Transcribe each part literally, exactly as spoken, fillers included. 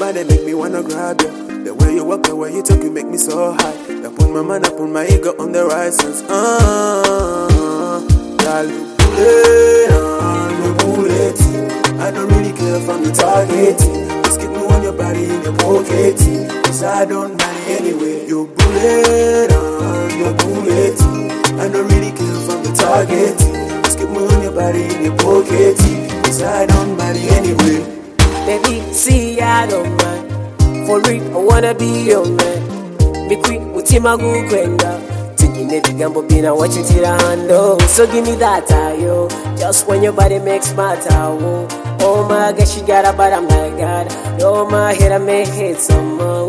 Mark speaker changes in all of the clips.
Speaker 1: mind, they make me wanna grab you. The way you walk, the way you talk, you make me so high. I put my mind, I put my ego on the right sense. Ah, girl, you bullet, ah, you bullet. I don't really care from the target. Just keep me on your body in your pocket. Cause I don't mind anyway. You bullet, ah, you bullet. I don't really care from the target. Just keep me on your body in your pocket. Cause I don't mind anyway.
Speaker 2: Baby, see, I don't mind. For real, I wanna be your man. Me quick, utima gukwenda. Tingine vigambo bina wachitira hando. So give me that, yo. Just when your body makes matter, oh. Oh my God, she got a but I'm like God. Oh my head, I may hit some more.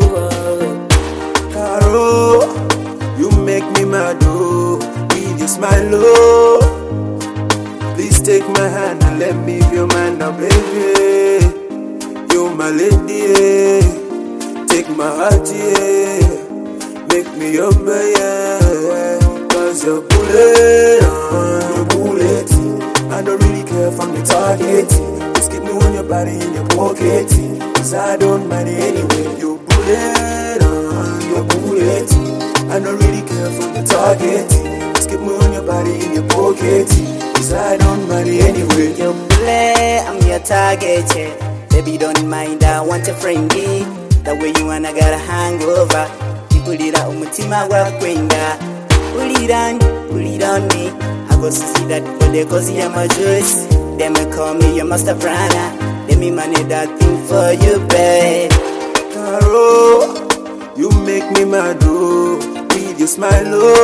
Speaker 1: Caro, you make me mad, oh. With your smile, oh. Please take my hand and let me be your man now, baby. You're my lady, yeah. Take my heart, yeah. Make me your baby, yeah. Cause you're bullet, uh, you're bullet. I don't really care from the target. Just keep me on your body in your pocket. Cause I don't mind anyway. You're bullet, uh, you're bullet. I don't really care from the target. Just keep me on your body in your pocket. Cause I don't mind anyway.
Speaker 3: You're bullet, I'm your target, yeah. Baby, don't mind, I want a friendly. The way you wanna got a hangover. Chikulira umutima wakwenda. Pull it on, pull it on me. I go to see that for the cause you're my juice. They may call me your master prana. Let me manage that thing for you, babe.
Speaker 1: Caro, you make me mad, oh. With your smile,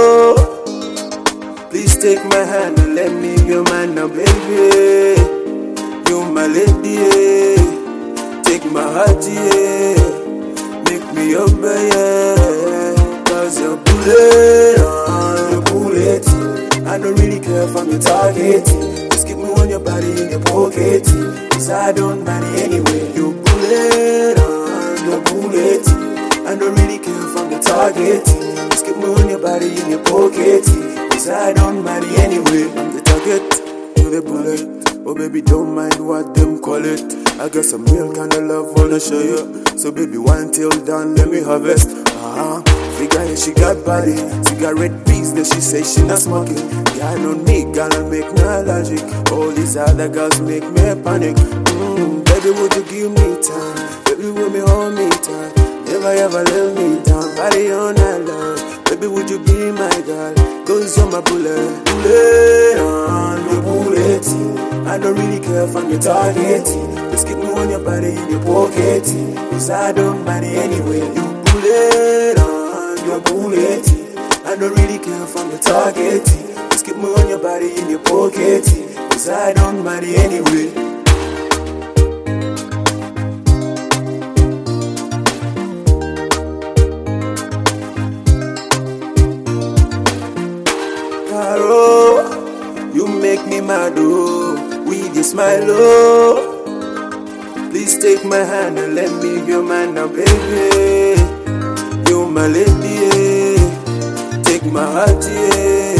Speaker 1: oh. Please take my hand and let me be your man now, baby. You're my lady, yeah. Take my heart, yeah. Make me your baby, yeah. Cause you're bullet, uh, you're bullet. I don't really care from your target. Just keep me on your body in your pocket. Cause I don't mind anyway. You're bullet, uh, you're bullet. I don't really care from your target. Just keep me on your body in your pocket. Cause I don't mind anyway. I'm the target, you're the bullet. Oh baby, don't mind what them call it. I got some real kind of love wanna show you. So baby, one till done, let me harvest. Uh-huh. Figure yeah, she got body. Cigarette business, she say she not smoking. Yeah, I don't need gonna make no logic. All these other girls make me panic. Mm, baby, would you give me time? Baby, would me hold me tight? Never ever let me down. Body on that love. Baby, would you be my girl? Cause you're my bullet. Bullet on your bullet. I don't really care from your target. Just keep me on your body in your pocket. Cause I don't mind anyway. You bullet on your bullet. I don't really care from your target. Just keep me on your body in your pocket. Cause I don't mind anyway. Caro, you make me mad, oh. With your smile, oh. Please take my hand and let me be your man now, baby. You're my lady, yeah. Take my heart, yeah.